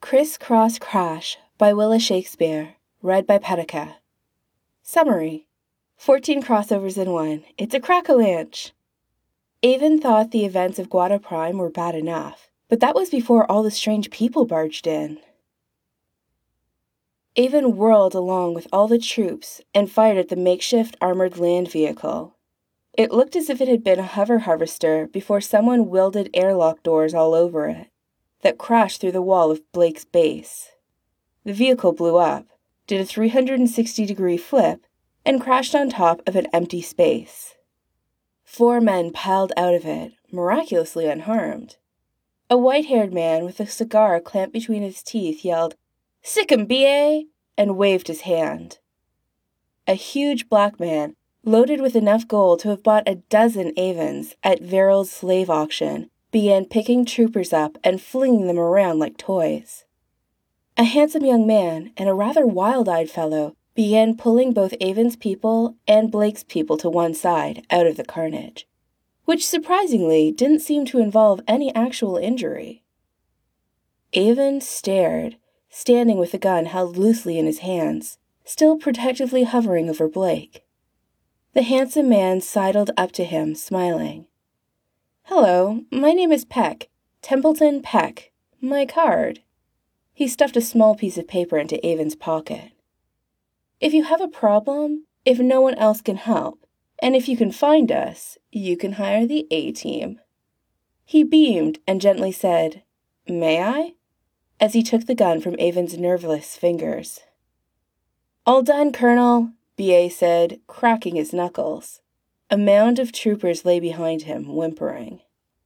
Criss Cross Crash by Willa Shakespeare, read by Petica. Summary: 14 crossovers in one. It's a crack-a-lanch. Avon thought the events of Guada Prime were bad enough, but that was before all the strange people barged in. Avon whirled along with all the troops and fired at the makeshift armored land vehicle. It looked as if it had been a hover harvester before someone wielded airlock doors all over it that crashed through the wall of Blake's base. The vehicle blew up, did a 360-degree flip, and crashed on top of an empty space. 4 men piled out of it, miraculously unharmed. A white-haired man with a cigar clamped between his teeth yelled, "Sick 'em, B.A.!" and waved his hand. A huge black man, loaded with enough gold to have bought a dozen Avons at Verrill's slave auction, began picking troopers up and flinging them around like toys. A handsome young man and a rather wild-eyed fellow began pulling both Avon's people and Blake's people to one side out of the carnage, which surprisingly didn't seem to involve any actual injury. Avon stared, standing with the gun held loosely in his hands, still protectively hovering over Blake. The handsome man sidled up to him, smiling. "Hello, my name is Peck, Templeton Peck. My card." He stuffed a small piece of paper into Avon's pocket. "If you have a problem, if no one else can help, and if you can find us, you can hire the A-team." He beamed and gently said, "May I?" as he took the gun from Avon's nerveless fingers. "All done, Colonel," B.A. said, cracking his knuckles. A mound of troopers lay behind him, whimpering.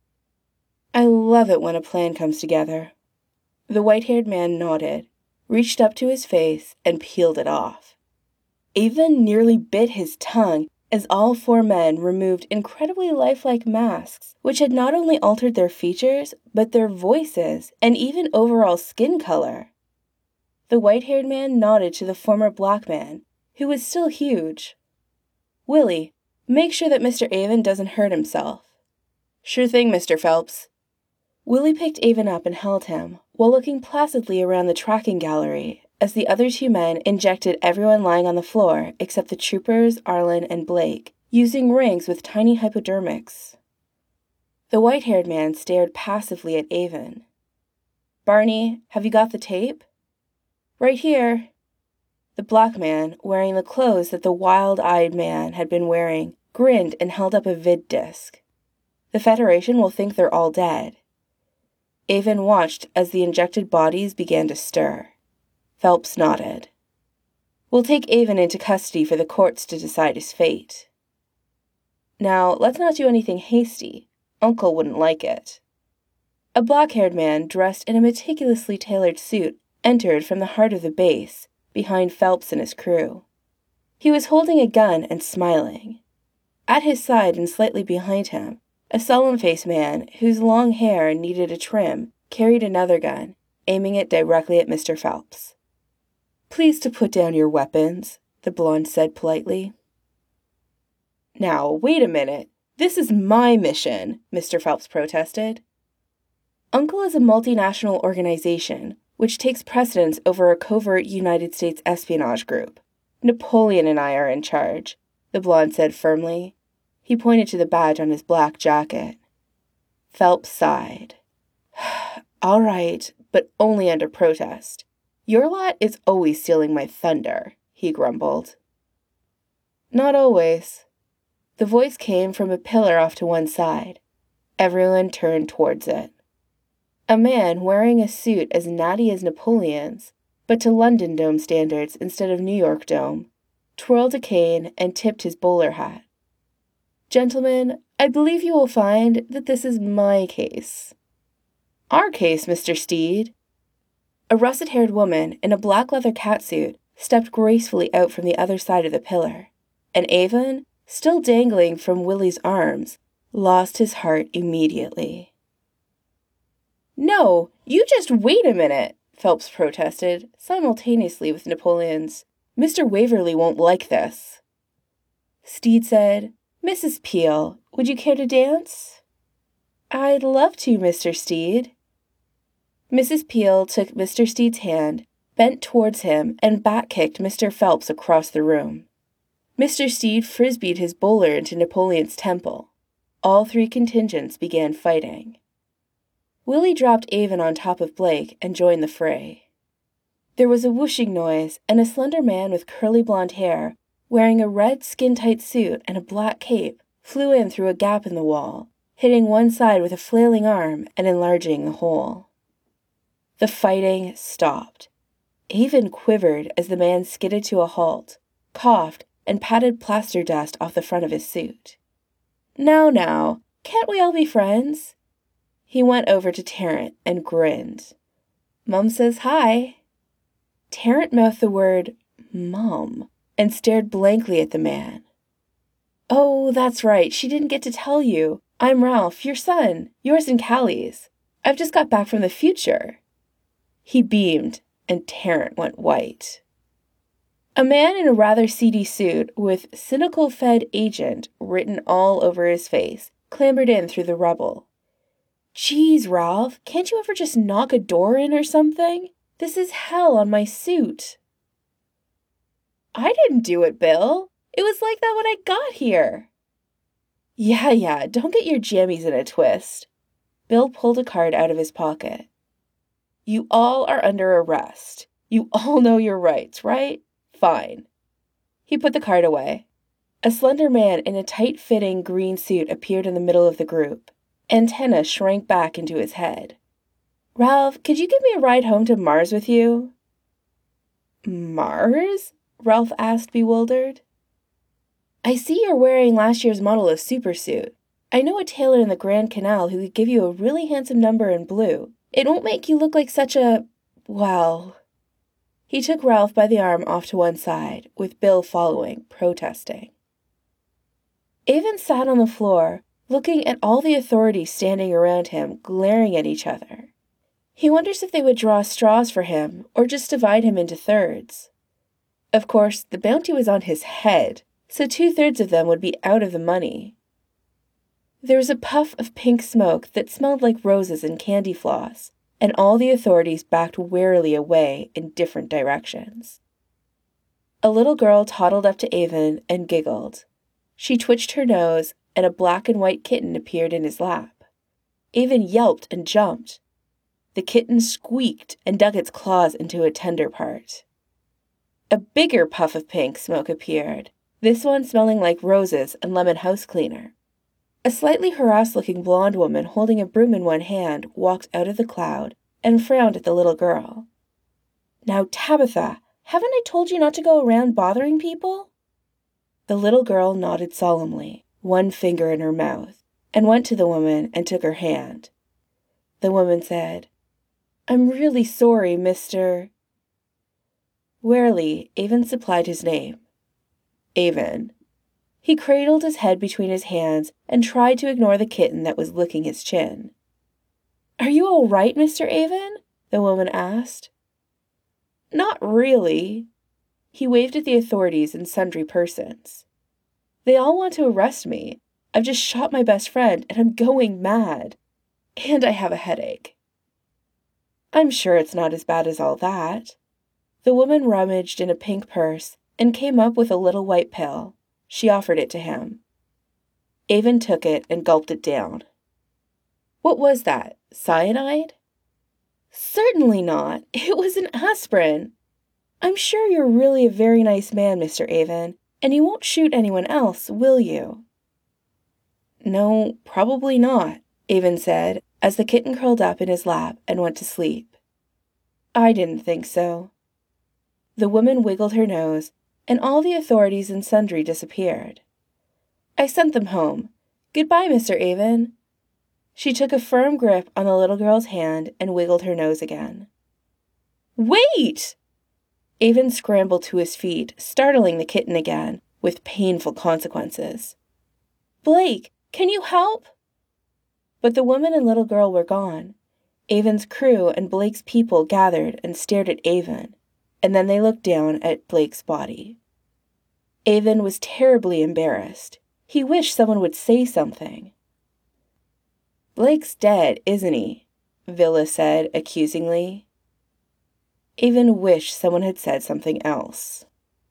"I love it when a plan comes together." The white-haired man nodded, reached up to his face, and peeled it off. Avon nearly bit his tongue as all 4 men removed incredibly lifelike masks, which had not only altered their features, but their voices and even overall skin color. The white-haired man nodded to the former black man, who was still huge. "Willie, make sure that Mr. Avon doesn't hurt himself." "Sure thing, Mr. Phelps." Willie picked Avon up and held him, while looking placidly around the tracking gallery as the other 2 men injected everyone lying on the floor except the troopers, Arlen, and Blake, using rings with tiny hypodermics. The white-haired man stared passively at Avon. "Barney, have you got the tape?" "Right here." The black man, wearing the clothes that the wild-eyed man had been wearing, grinned and held up a vid disc. "The Federation will think they're all dead." Avon watched as the injected bodies began to stir. Phelps nodded. "We'll take Avon into custody for the courts to decide his fate." "Now, let's not do anything hasty. Uncle wouldn't like it." A black-haired man, dressed in a meticulously tailored suit, entered from the heart of the base, behind Phelps and his crew. He was holding a gun and smiling. At his side and slightly behind him, a solemn-faced man, whose long hair needed a trim, carried another gun, aiming it directly at Mr. Phelps. "Please to put down your weapons," the blonde said politely. "Now, wait a minute. This is my mission," Mr. Phelps protested. "Uncle is a multinational organization, which takes precedence over a covert United States espionage group. Napoleon and I are in charge," the blonde said firmly. He pointed to the badge on his black jacket. Phelps sighed. "All right, but only under protest. Your lot is always stealing my thunder," he grumbled. "Not always." The voice came from a pillar off to one side. Everyone turned towards it. A man wearing a suit as natty as Napoleon's, but to London Dome standards instead of New York Dome, twirled a cane and tipped his bowler hat. "Gentlemen, I believe you will find that this is my case." "Our case, Mr. Steed." A russet-haired woman in a black leather catsuit stepped gracefully out from the other side of the pillar, and Avon, still dangling from Willie's arms, lost his heart immediately. "No, you just wait a minute," Phelps protested, simultaneously with Napoleon's, "Mr. Waverly won't like this." Steed said, "Mrs. Peel, would you care to dance?" "I'd love to, Mr. Steed." Mrs. Peel took Mr. Steed's hand, bent towards him, and back-kicked Mr. Phelps across the room. Mr. Steed frisbeed his bowler into Napoleon's temple. All three contingents began fighting. Willie dropped Avon on top of Blake and joined the fray. There was a whooshing noise, and a slender man with curly blonde hair, wearing a red skin-tight suit and a black cape, flew in through a gap in the wall, hitting one side with a flailing arm and enlarging the hole. The fighting stopped. Avon quivered as the man skidded to a halt, coughed, and patted plaster dust off the front of his suit. Now, can't we all be friends? He went over to Terrence and grinned. Mum says hi. Terrence mouthed the word, Mum, and stared blankly at the man. Oh, that's right, she didn't get to tell you. I'm Ralph, your son, yours and Callie's. I've just got back from the future. He beamed, and Terrence went white. A man in a rather seedy suit with cynical Fed agent written all over his face clambered in through the rubble. Geez, Ralph, can't you ever just knock a door in or something? This is hell on my suit. I didn't do it, Bill. It was like that when I got here. Yeah, don't get your jammies in a twist. Bill pulled a card out of his pocket. You all are under arrest. You all know your rights, right? Fine. He put the card away. A slender man in a tight-fitting green suit appeared in the middle of the group. Antenna shrank back into his head. Ralph, could you give me a ride home to Mars with you? Mars? Ralph asked, bewildered. I see you're wearing last year's model of supersuit. I know a tailor in the Grand Canal who could give you a really handsome number in blue. It won't make you look like such a... well... He took Ralph by the arm off to one side, with Bill following, protesting. Avon sat on the floor, looking at all the authorities standing around him, glaring at each other. He wonders if they would draw straws for him, or just divide him into thirds. Of course, the bounty was on his head, so 2/3 of them would be out of the money. There was a puff of pink smoke that smelled like roses and candy floss, and all the authorities backed warily away in different directions. A little girl toddled up to Avon and giggled. She twitched her nose, and a black and white kitten appeared in his lap. Avon yelped and jumped. The kitten squeaked and dug its claws into a tender part. A bigger puff of pink smoke appeared, this one smelling like roses and lemon house cleaner. A slightly harassed-looking blonde woman holding a broom in one hand walked out of the cloud and frowned at the little girl. Now, Tabitha, haven't I told you not to go around bothering people? The little girl nodded solemnly, one finger in her mouth, and went to the woman and took her hand. The woman said, I'm really sorry, Mr. Warily, Avon supplied his name. Avon. He cradled his head between his hands and tried to ignore the kitten that was licking his chin. Are you all right, Mr. Avon? The woman asked. Not really. He waved at the authorities and sundry persons. They all want to arrest me. I've just shot my best friend, and I'm going mad. And I have a headache. I'm sure it's not as bad as all that. The woman rummaged in a pink purse and came up with a little white pill. She offered it to him. Avon took it and gulped it down. What was that? Cyanide? Certainly not. It was an aspirin. I'm sure you're really a very nice man, Mr. Avon, and you won't shoot anyone else, will you? No, probably not, Avon said, as the kitten curled up in his lap and went to sleep. I didn't think so. The woman wiggled her nose, and all the authorities and sundry disappeared. I sent them home. Goodbye, Mr. Avon. She took a firm grip on the little girl's hand and wiggled her nose again. Wait! Avon scrambled to his feet, startling the kitten again, with painful consequences. Blake, can you help? But the woman and little girl were gone. Avon's crew and Blake's people gathered and stared at Avon, and then they looked down at Blake's body. Avon was terribly embarrassed. He wished someone would say something. Blake's dead, isn't he? Villa said accusingly. Avon wished someone had said something else.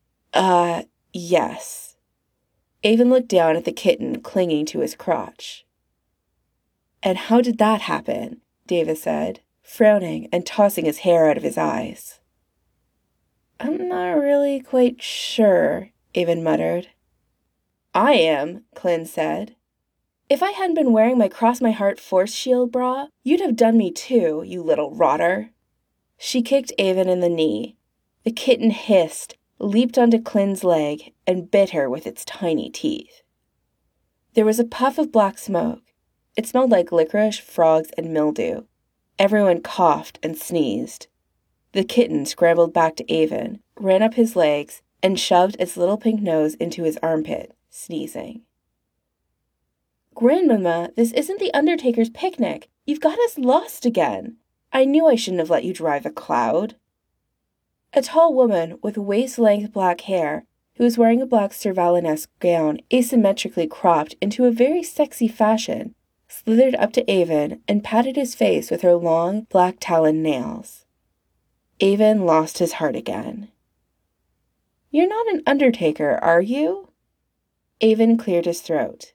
Yes. Avon looked down at the kitten clinging to his crotch. And how did that happen? Davis said, frowning and tossing his hair out of his eyes. I'm not really quite sure, Avon muttered. I am, Clint said. If I hadn't been wearing my Cross My Heart force shield bra, you'd have done me too, you little rotter. She kicked Avon in the knee. The kitten hissed, leaped onto Clint's leg, and bit her with its tiny teeth. There was a puff of black smoke. It smelled like licorice, frogs, and mildew. Everyone coughed and sneezed. The kitten scrambled back to Avon, ran up his legs, and shoved its little pink nose into his armpit, sneezing. Grandmama, this isn't the Undertaker's picnic. You've got us lost again. I knew I shouldn't have let you drive a cloud. A tall woman with waist-length black hair, who was wearing a black Cervalinesque gown asymmetrically cropped into a very sexy fashion, slithered up to Avon and patted his face with her long, black-taloned nails. Avon lost his heart again. You're not an Undertaker, are you? Avon cleared his throat.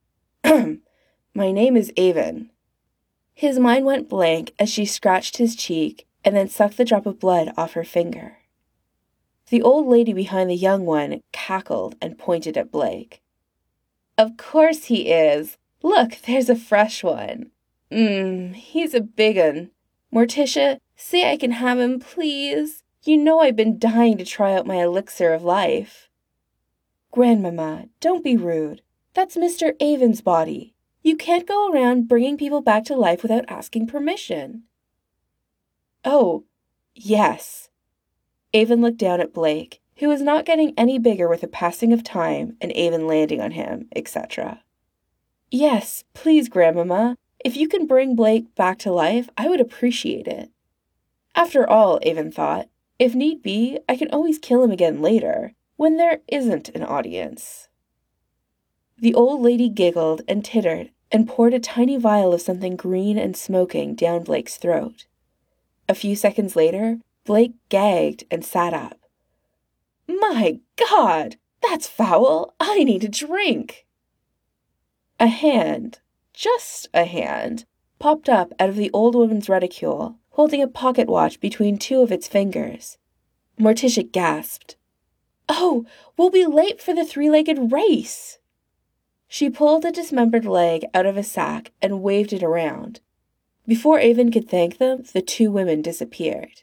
My name is Avon. His mind went blank as she scratched his cheek and then sucked the drop of blood off her finger. The old lady behind the young one cackled and pointed at Blake. Of course he is. Look, there's a fresh one. He's a big un. Morticia, say I can have him, please. You know I've been dying to try out my elixir of life. Grandmama, don't be rude. That's Mr. Avon's body. You can't go around bringing people back to life without asking permission. Oh, yes. Avon looked down at Blake, who was not getting any bigger with the passing of time and Avon landing on him, etc. Yes, please, Grandmama. If you can bring Blake back to life, I would appreciate it. After all, Avon thought, if need be, I can always kill him again later, when there isn't an audience. The old lady giggled and tittered and poured a tiny vial of something green and smoking down Blake's throat. A few seconds later, Blake gagged and sat up. My God, that's foul! I need a drink! A hand, just a hand, popped up out of the old woman's reticule, holding a pocket watch between two of its fingers. Morticia gasped. Oh, we'll be late for the three-legged race! She pulled a dismembered leg out of a sack and waved it around. Before Avon could thank them, the two women disappeared.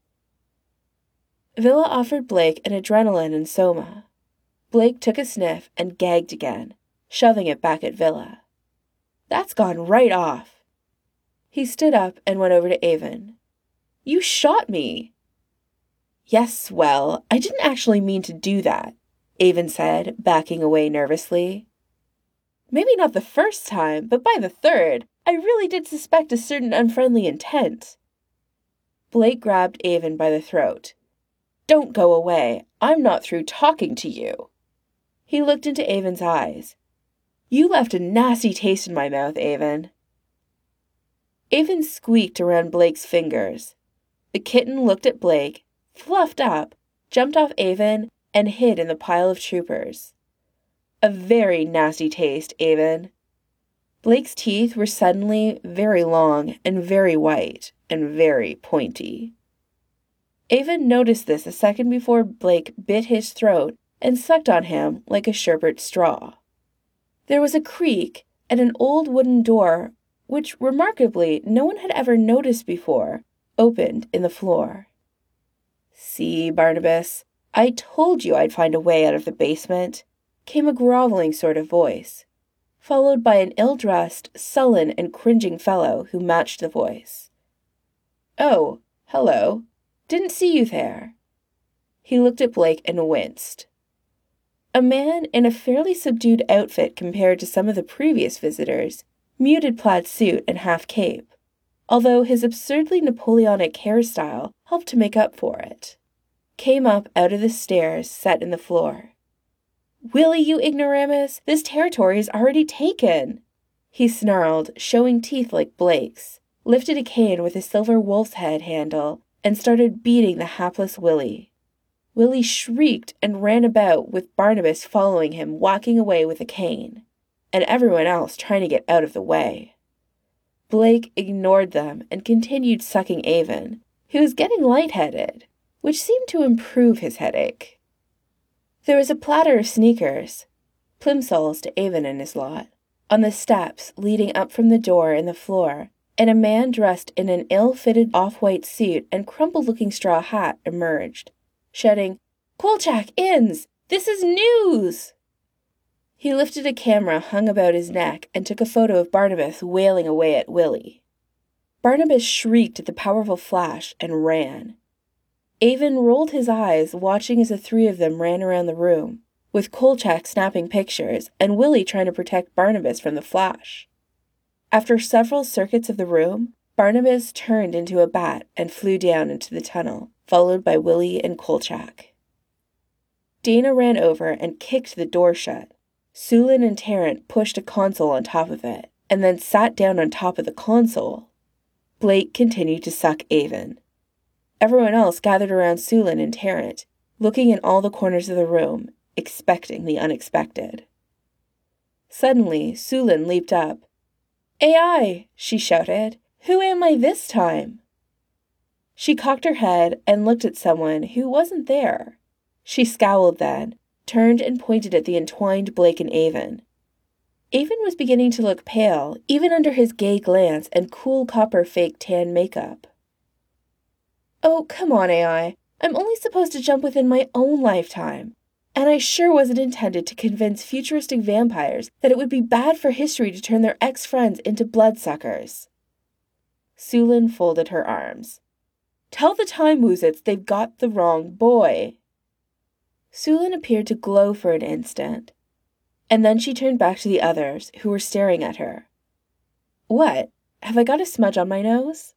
Villa offered Blake an adrenaline and soma. Blake took a sniff and gagged again, shoving it back at Villa. That's gone right off. He stood up and went over to Avon. You shot me. Yes, well, I didn't actually mean to do that, Avon said, backing away nervously. Maybe not the first time, but by the third, I really did suspect a certain unfriendly intent. Blake grabbed Avon by the throat. Don't go away. I'm not through talking to you. He looked into Avon's eyes. You left a nasty taste in my mouth, Avon. Avon squeaked around Blake's fingers. The kitten looked at Blake, fluffed up, jumped off Avon, and hid in the pile of troopers. A very nasty taste, Avon. Blake's teeth were suddenly very long and very white and very pointy. Avon noticed this a second before Blake bit his throat and sucked on him like a sherbet straw. There was a creak and an old wooden door, which, remarkably, no one had ever noticed before, opened in the floor. See, Barnabas, I told you I'd find a way out of the basement, came a groveling sort of voice, followed by an ill-dressed, sullen, and cringing fellow who matched the voice. Oh, hello. Didn't see you there. He looked at Blake and winced. A man in a fairly subdued outfit compared to some of the previous visitors, muted plaid suit and half cape, although his absurdly Napoleonic hairstyle helped to make up for it, came up out of the stairs set in the floor. Willie, you ignoramus, this territory is already taken, he snarled, showing teeth like Blake's, lifted a cane with a silver wolf's head handle, and started beating the hapless Willie. Willie shrieked and ran about with Barnabas following him, walking away with a cane, and everyone else trying to get out of the way. Blake ignored them and continued sucking Avon, who was getting lightheaded, which seemed to improve his headache. There was a platter of sneakers, plimsolls to Avon and his lot, on the steps leading up from the door in the floor, and a man dressed in an ill-fitted off-white suit and crumpled-looking straw hat emerged, shouting, "Kolchak, Inns! This is news!" He lifted a camera hung about his neck and took a photo of Barnabas wailing away at Willie. Barnabas shrieked at the powerful flash and ran. Avon rolled his eyes, watching as the three of them ran around the room, with Kolchak snapping pictures and Willie trying to protect Barnabas from the flash. After several circuits of the room, Barnabas turned into a bat and flew down into the tunnel, followed by Willie and Kolchak. Dana ran over and kicked the door shut. Sulin and Tarrant pushed a console on top of it, and then sat down on top of the console. Blake continued to suck Avon. Everyone else gathered around Sulin and Tarrant, looking in all the corners of the room, expecting the unexpected. Suddenly, Sulin leaped up. "AI!" she shouted. "Who am I this time?" She cocked her head and looked at someone who wasn't there. She scowled then, turned and pointed at the entwined Blake and Avon. Avon was beginning to look pale, even under his gay glance and cool copper fake tan makeup. "Oh, come on, AI. I'm only supposed to jump within my own lifetime. And I sure wasn't intended to convince futuristic vampires that it would be bad for history to turn their ex-friends into bloodsuckers." Sulin folded her arms. "Tell the Time Woozits they've got the wrong boy." Sulin appeared to glow for an instant, and then she turned back to the others, who were staring at her. "What? Have I got a smudge on my nose?"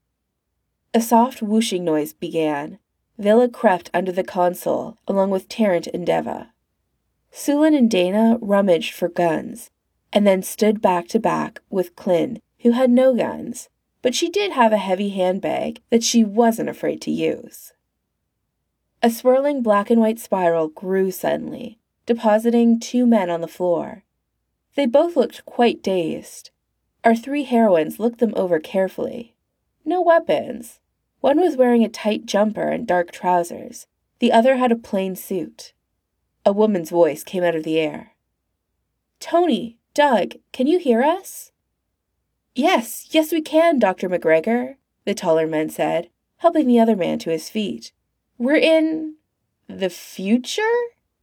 A soft whooshing noise began. Villa crept under the console, along with Tarrant and Deva. Sulin and Dana rummaged for guns, and then stood back to back with Klin, who had no guns, but she did have a heavy handbag that she wasn't afraid to use. A swirling black and white spiral grew suddenly, depositing two men on the floor. They both looked quite dazed. Our three heroines looked them over carefully. No weapons. One was wearing a tight jumper and dark trousers. The other had a plain suit. A woman's voice came out of the air. "Tony, Doug, can you hear us?" Yes, we can, Dr. McGregor," the taller man said, helping the other man to his feet. "We're in the future?"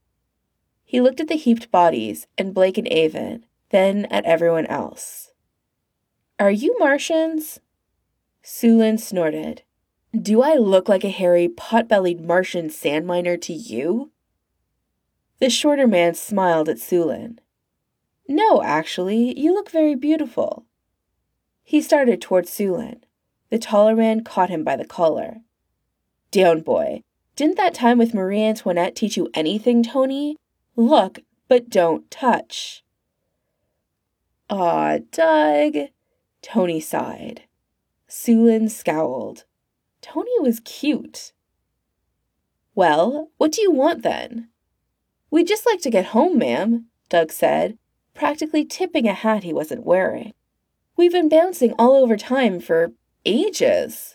He looked at the heaped bodies and Blake and Avon, then at everyone else. "Are you Martians?" Sulin snorted. "Do I look like a hairy, pot-bellied Martian sand miner to you?" The shorter man smiled at Sulin. "No, actually, you look very beautiful." He started towards Sulin. The taller man caught him by the collar. "Down, boy. Didn't that time with Marie Antoinette teach you anything, Tony? Look, but don't touch." "Aw, Doug," Tony sighed. Sulin scowled. Tony was cute. "Well, what do you want then?" "We'd just like to get home, ma'am," Doug said, practically tipping a hat he wasn't wearing. "We've been bouncing all over time for ages."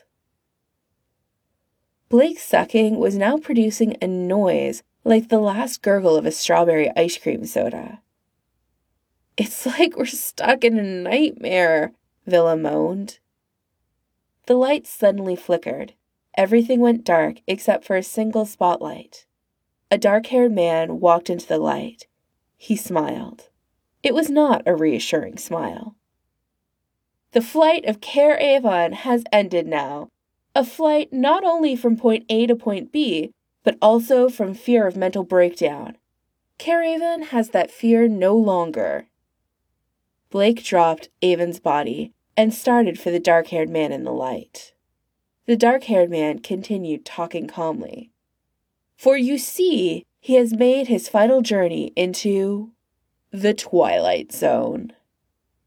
Blake's sucking was now producing a noise like the last gurgle of a strawberry ice cream soda. "It's like we're stuck in a nightmare," Villa moaned. The lights suddenly flickered. Everything went dark except for a single spotlight. A dark-haired man walked into the light. He smiled. It was not a reassuring smile. "The flight of Care Avon has ended now. A flight not only from point A to point B, but also from fear of mental breakdown. Care Avon has that fear no longer." Blake dropped Avon's body and started for the dark-haired man in the light. The dark-haired man continued talking calmly. "For you see, he has made his final journey into the Twilight Zone."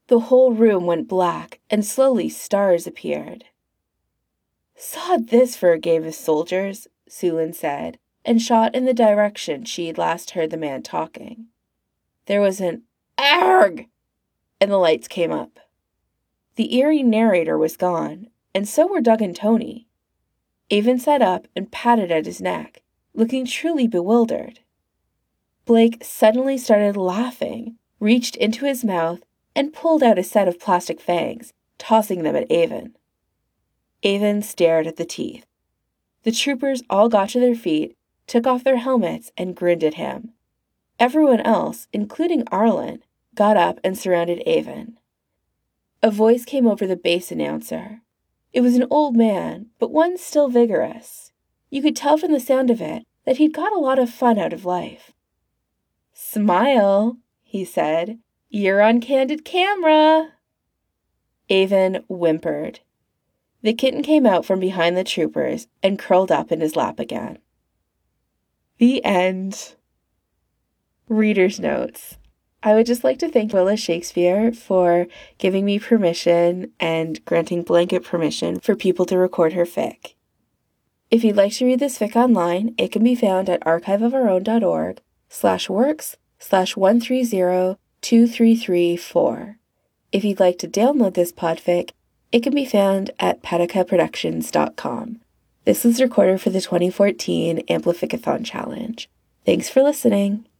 The whole room went black, and slowly stars appeared. "Saw this for a game of soldiers," Sulin said, and shot in the direction she'd last heard the man talking. There was an "Arg!" and the lights came up. The eerie narrator was gone, and so were Doug and Tony. Avon sat up and patted at his neck, looking truly bewildered. Blake suddenly started laughing, reached into his mouth, and pulled out a set of plastic fangs, tossing them at Avon. Avon stared at the teeth. The troopers all got to their feet, took off their helmets, and grinned at him. Everyone else, including Arlen, got up and surrounded Avon. A voice came over the base announcer. It was an old man, but one still vigorous. You could tell from the sound of it that he'd got a lot of fun out of life. "Smile," he said. "You're on candid camera." Avon whimpered. The kitten came out from behind the troopers and curled up in his lap again. The end. Reader's notes. I would just like to thank Willa Shakespeare for giving me permission and granting blanket permission for people to record her fic. If you'd like to read this fic online, it can be found at archiveofourown.org/works/13023334. If you'd like to download this podfic, it can be found at patacaproductions.com. This was recorded for the 2014 Amplificathon Challenge. Thanks for listening.